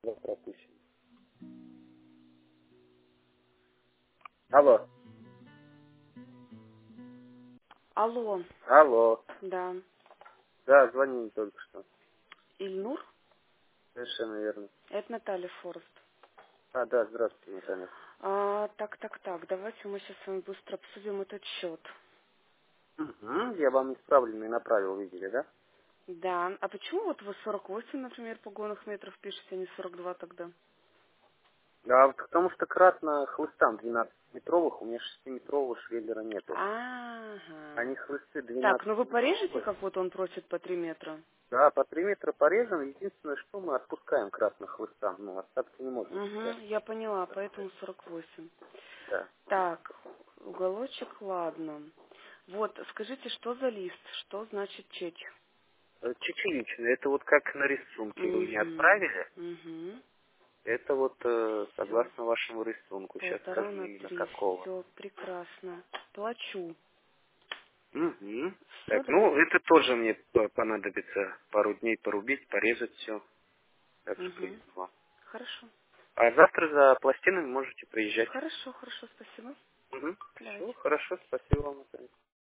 Да, пропущен. Алло. Алло, Алло. да. Да, звонили только что. Ильнур? Совершенно верно. Это Наталья Форест. А, да, здравствуйте, Наталья. Так, давайте мы сейчас с вами быстро обсудим этот счет. Угу. Я вам исправленный направил, видели, да? Да, а почему вот вы 48, например, погонных метров пишете, а не 42 тогда? Да, потому что кратно хлыстам 12-метровых, у меня 6-метрового швеллера нету. Ага. Они хлысты Так, ну вы порежете, 12-метровые. как вот он просит, по 3 метра? Да, по 3 метра порежем. Единственное, что мы отпускаем кратно хлыстам. Ну, остатки не можем Угу, взять. я поняла, поэтому 48. Да. Так, уголочек, ладно. Вот, скажите, что за лист? Что значит чеч? Чечевичный, это вот как на рисунке вы мне Угу, отправили. угу. Это вот Все. согласно вашему рисунку. Сейчас Полтора скажу на именно 3. какого. Все, прекрасно. Плачу. Угу. Все, Так, до ну это тоже мне понадобится пару дней порубить, порезать все. Так что Угу. принесла. Хорошо. А завтра за пластинами можете приезжать. Хорошо, спасибо. Угу. Все, Давайте. хорошо, спасибо вам. Наталья.